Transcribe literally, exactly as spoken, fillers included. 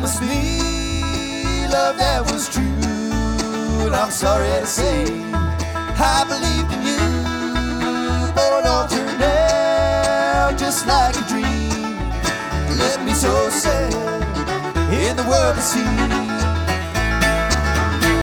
promised me love that was true, and I'm sorry to say I believed in you, but it all turned out just like a dream. Left me so sad in the world to see.